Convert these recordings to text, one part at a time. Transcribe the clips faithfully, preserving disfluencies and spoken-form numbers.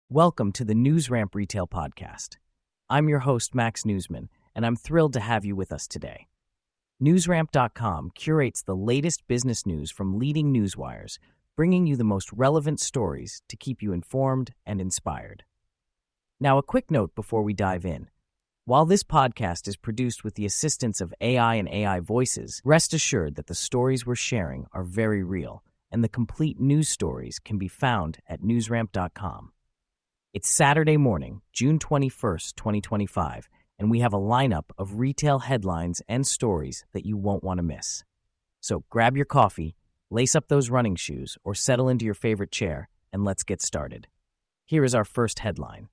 Welcome to the NewsRamp Retail Podcast. I'm your host, Max Newsman, and I'm thrilled to have you with us today. NewsRamp dot com curates the latest business news from leading newswires, bringing you the most relevant stories to keep you informed and inspired. Now, a quick note before we dive in. While this podcast is produced with the assistance of A I and A I voices, rest assured that the stories we're sharing are very real, and the complete news stories can be found at NewsRamp dot com. It's Saturday morning, June twenty-first, twenty twenty-five, and we have a lineup of retail headlines and stories that you won't want to miss. So grab your coffee, lace up those running shoes, or settle into your favorite chair, and let's get started. Here is our first headline.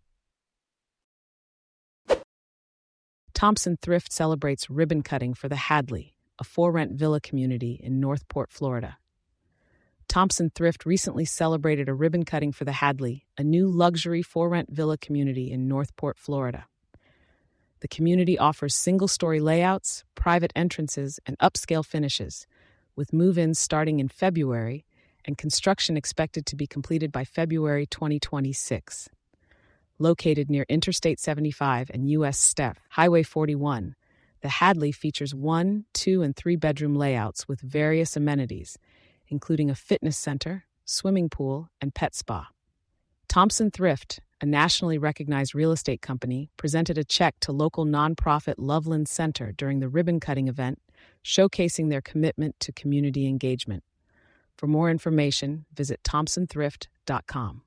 Thompson Thrift celebrates ribbon cutting for the Hadley, a for-rent villa community in Northport, Florida. Thompson Thrift recently celebrated a ribbon cutting for the Hadley, a new luxury for-rent villa community in Northport, Florida. The community offers single-story layouts, private entrances, and upscale finishes, with move-ins starting in February and construction expected to be completed by February twenty twenty-six. Located near Interstate seventy-five and U S Steph Highway forty-one, the Hadley features one, two, and three-bedroom layouts with various amenities, including a fitness center, swimming pool, and pet spa. Thompson Thrift, a nationally recognized real estate company, presented a check to local nonprofit Loveland Center during the ribbon-cutting event, showcasing their commitment to community engagement. For more information, visit Thompson Thrift dot com.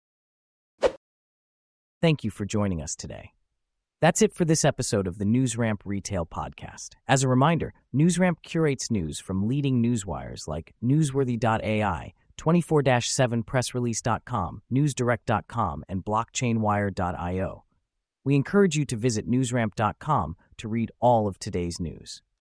Thank you for joining us today. That's it for this episode of the NewsRamp Retail Podcast. As a reminder, NewsRamp curates news from leading newswires like Newsworthy dot A I, twenty-four seven press release dot com, newsdirect dot com, and blockchain wire dot io. We encourage you to visit NewsRamp dot com to read all of today's news.